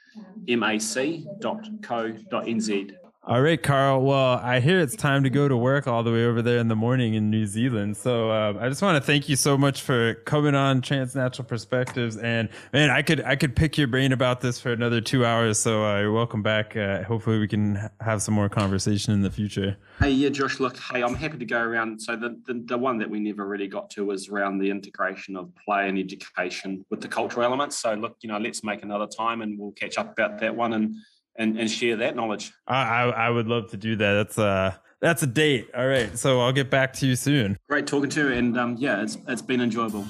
M A C dot co dot N Z. All right, Carl. Well, I hear it's time to go to work all the way over there in the morning in New Zealand. So uh, I just want to thank you so much for coming on Transnatural Perspectives. And man, I could I could pick your brain about this for another two hours. So uh, you're welcome back. Uh, hopefully we can have some more conversation in the future. Hey, yeah, Josh, look, hey, I'm happy to go around. So the, the, the one that we never really got to was around the integration of play and education with the cultural elements. So look, you know, let's make another time and we'll catch up about that one and And, and share that knowledge. I, I I would love to do that. That's uh that's a date. All right, so I'll get back to you soon. Great talking to you, and um yeah, it's it's been enjoyable.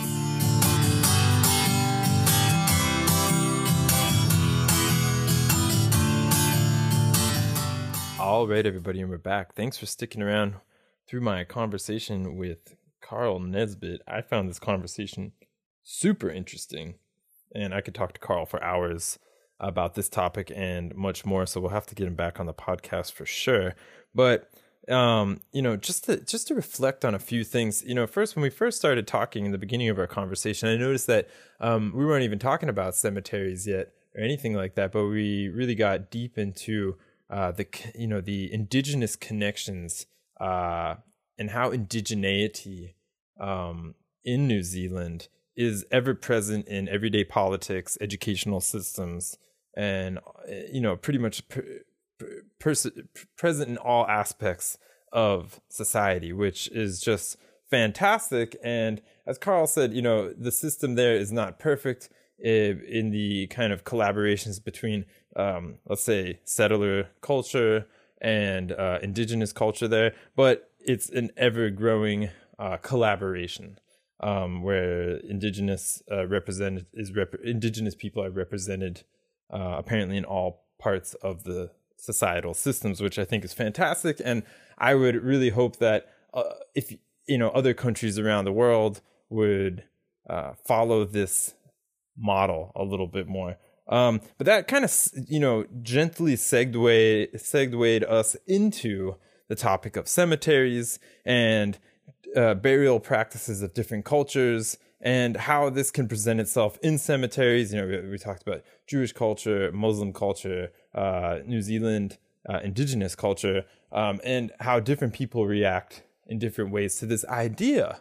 All right, everybody, and we're back. Thanks for sticking around through my conversation with Carl Nesbitt. I found this conversation super interesting, and I could talk to Carl for hours about this topic and much more. So we'll have to get him back on the podcast for sure. But, um, you know, just to, just to reflect on a few things, you know, first, when we first started talking in the beginning of our conversation, I noticed that um, we weren't even talking about cemeteries yet or anything like that, but we really got deep into uh, the, you know, the indigenous connections uh, and how indigeneity um, in New Zealand is ever present in everyday politics, educational systems, and, you know, pretty much per, per, present in all aspects of society, which is just fantastic. And as Carl said, you know, the system there is not perfect in the kind of collaborations between, um, let's say, settler culture and uh, indigenous culture there, but it's an ever-growing uh, collaboration um, where indigenous uh, represented is rep- indigenous people are represented uh, apparently in all parts of the societal systems, which I think is fantastic. And I would really hope that uh, if you know other countries around the world would uh, follow this model a little bit more. Um, but that kind of, you know, gently segued, segued us into the topic of cemeteries and uh, burial practices of different cultures and how this can present itself in cemeteries. You know, we, we talked about Jewish culture, Muslim culture, uh, New Zealand, uh, indigenous culture, um, and how different people react in different ways to this idea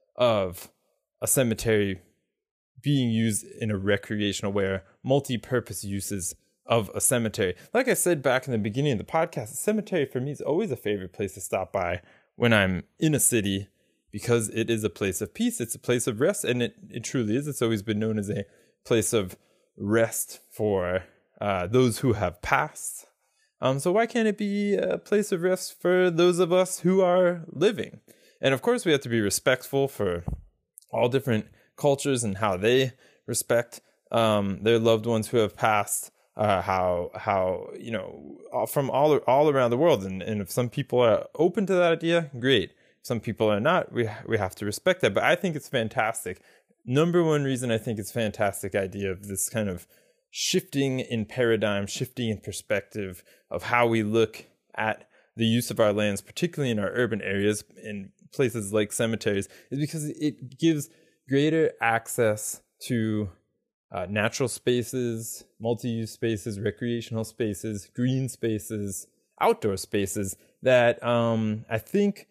of a cemetery being used in a recreational way, or multi-purpose uses of a cemetery. Like I said back in the beginning of the podcast, a cemetery for me is always a favorite place to stop by when I'm in a city, because it is a place of peace. It's a place of rest, and it, it truly is. It's always been known as a place of rest for uh, those who have passed. Um, so why can't it be a place of rest for those of us who are living? And of course, we have to be respectful for all different cultures and how they respect um, their loved ones who have passed. Uh, how how you know all, from all all around the world, and, and if some people are open to that idea, great. If some people are not, we we have to respect that. But I think it's fantastic. Number one reason I think it's fantastic idea of this kind of shifting in paradigm, shifting in perspective of how we look at the use of our lands, particularly in our urban areas, in places like cemeteries, is because it gives greater access to uh, natural spaces, multi-use spaces, recreational spaces, green spaces, outdoor spaces that um, I think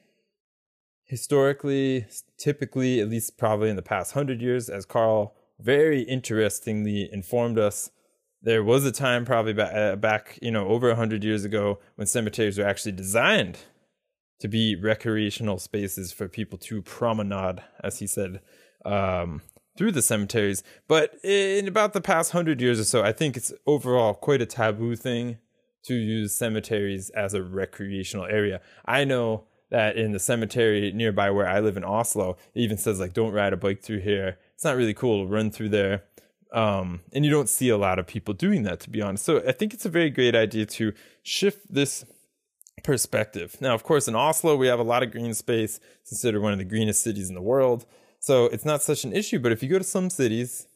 historically, typically, at least probably in the past hundred years, as Carl very interestingly informed us, there was a time probably back, uh, back you know, over a hundred years ago when cemeteries were actually designed to be recreational spaces for people to promenade, as he said, um, through the cemeteries. But in about the past hundred years or so, I think it's overall quite a taboo thing to use cemeteries as a recreational area. I know that in the cemetery nearby where I live in Oslo, it even says, like, don't ride a bike through here. It's not really cool to run through there. Um, and you don't see a lot of people doing that, to be honest. So I think it's a very great idea to shift this perspective. Now, of course, in Oslo, we have a lot of green space. It's considered one of the greenest cities in the world. So it's not such an issue. But if you go to some cities,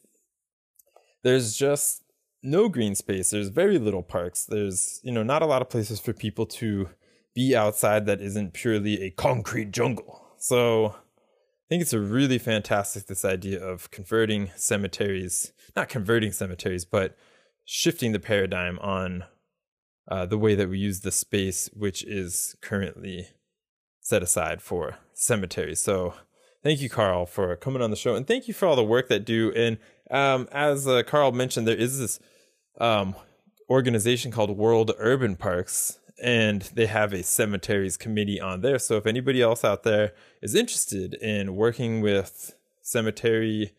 there's just no green space. There's very little parks. There's, you know, not a lot of places for people to be outside that isn't purely a concrete jungle. So I think it's a really fantastic, this idea of converting cemeteries, not converting cemeteries, but shifting the paradigm on uh, the way that we use the space, which is currently set aside for cemeteries. So thank you, Carl, for coming on the show. And thank you for all the work that do. And um, as uh, Carl mentioned, there is this um, organization called World Urban Parks, and they have a cemeteries committee on there. So if anybody else out there is interested in working with cemetery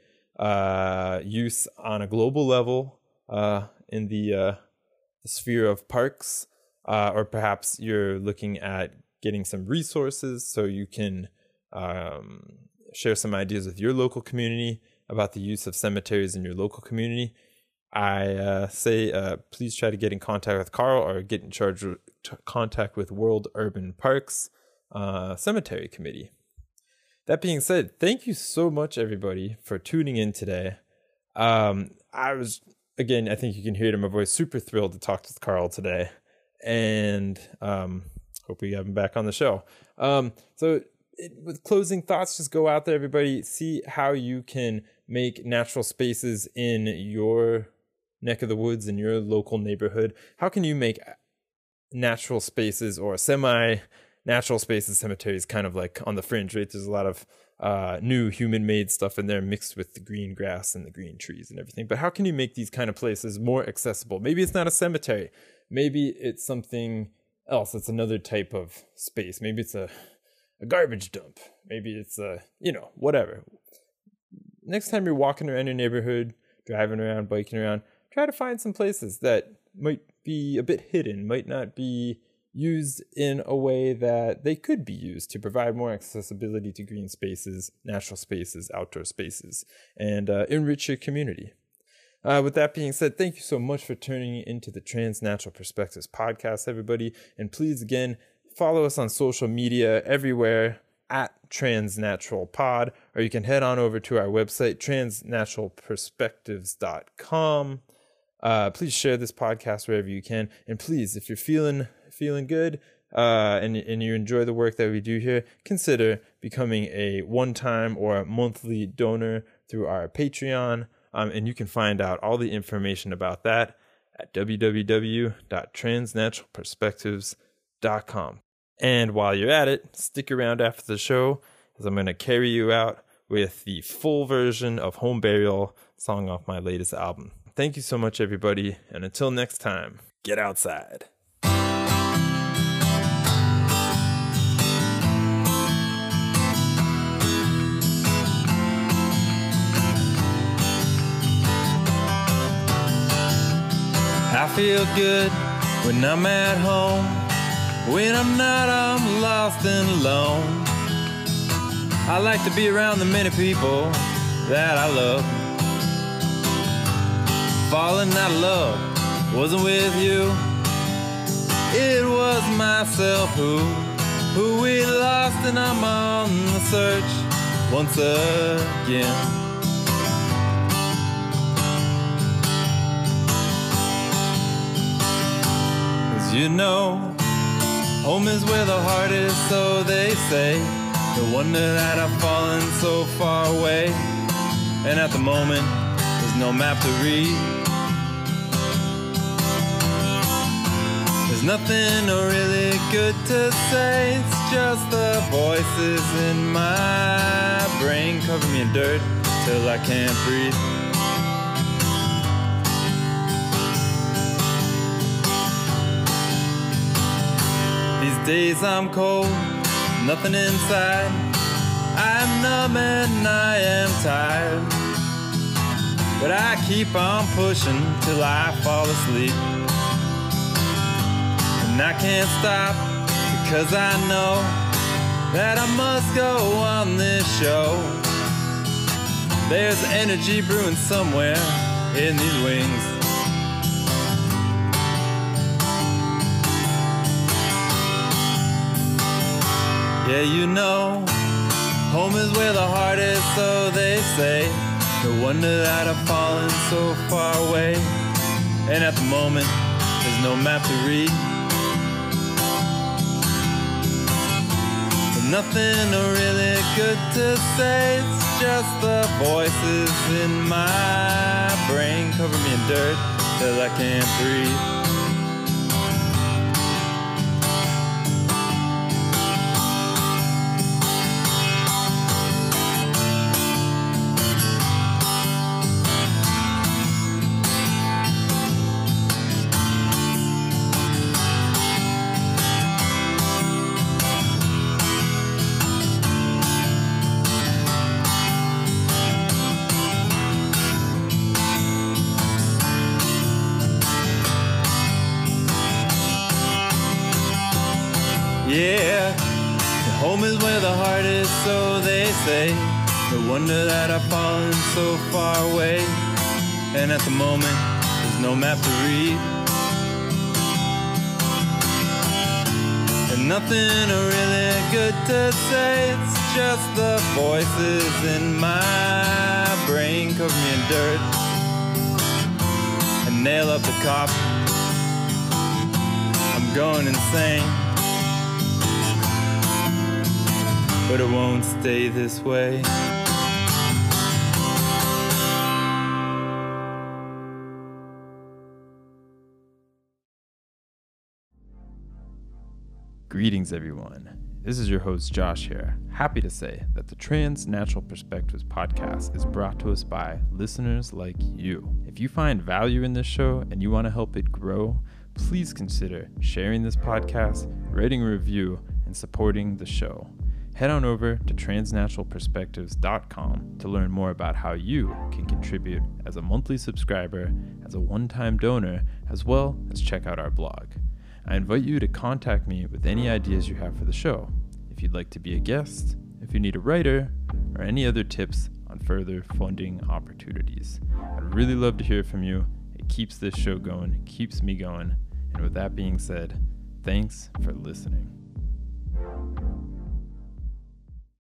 uh, use on a global level uh, in the, uh, the sphere of parks, uh, or perhaps you're looking at getting some resources so you can um, share some ideas with your local community about the use of cemeteries in your local community, I uh, say uh, please try to get in contact with Carl or get in charge of t- contact with World Urban Parks uh, Cemetery Committee. That being said, thank you so much, everybody, for tuning in today. Um, I was, again, I think you can hear it in my voice, super thrilled to talk to Carl today, and um, hope we have him back on the show. Um, so it, with closing thoughts, just go out there, everybody, see how you can make natural spaces in your neck of the woods, in your local neighborhood. How can you make natural spaces or semi-natural spaces, cemeteries, kind of like on the fringe, right? There's a lot of uh, new human-made stuff in there mixed with the green grass and the green trees and everything. But how can you make these kind of places more accessible? Maybe it's not a cemetery. Maybe it's something else. It's another type of space. Maybe it's a a garbage dump. Maybe it's a, you know, whatever. Next time you're walking around your neighborhood, driving around, biking around, try to find some places that might be a bit hidden, might not be used in a way that they could be used to provide more accessibility to green spaces, natural spaces, outdoor spaces, and uh, enrich your community. Uh, with that being said, thank you so much for tuning into the Transnatural Perspectives podcast, everybody. And please, again, follow us on social media everywhere at Transnatural Pod, or you can head on over to our website, transnatural perspectives dot com. Uh, please share this podcast wherever you can. And please, if you're feeling feeling good uh, and, and you enjoy the work that we do here, consider becoming a one-time or monthly donor through our Patreon. Um, and you can find out all the information about that at w w w dot transnatural perspectives dot com. And while you're at it, stick around after the show, as I'm going to carry you out with the full version of Home Burial, song off my latest album. Thank you so much, everybody. And until next time, get outside. I feel good when I'm at home. When I'm not, I'm lost and alone. I like to be around the many people that I love. Falling out of love wasn't with you. It was myself who, who we lost, and I'm on the search once again. You know, home is where the heart is, so they say. No wonder that I've fallen so far away. And at the moment, there's no map to read. There's nothing really good to say. It's just the voices in my brain cover me in dirt till I can't breathe. These days I'm cold, nothing inside. I'm numb and I am tired, but I keep on pushing till I fall asleep. And I can't stop because I know that I must go on this show. There's energy brewing somewhere in these wings. Yeah, you know, home is where the heart is, so they say. No wonder that I've fallen so far away. And at the moment, there's no map to read. But nothing really good to say. It's just the voices in my brain cover me in dirt till I can't breathe. Yeah, home is where the heart is, so they say. No wonder that I've fallen so far away. And at the moment, there's no map to read. And nothing really good to say. It's just the voices in my brain cover me in dirt and nail up the cop. I'm going insane, but it won't stay this way. Greetings, everyone. This is your host, Josh here. Happy to say that the Transnatural Perspectives podcast is brought to us by listeners like you. If you find value in this show and you want to help it grow, please consider sharing this podcast, writing a review, and supporting the show. head on over to transnational perspectives dot com to learn more about how you can contribute as a monthly subscriber, as a one-time donor, as well as check out our blog. I invite you to contact me with any ideas you have for the show. If you'd like to be a guest, if you need a writer, or any other tips on further funding opportunities. I'd really love to hear from you. It keeps this show going, it keeps me going. And with that being said, thanks for listening.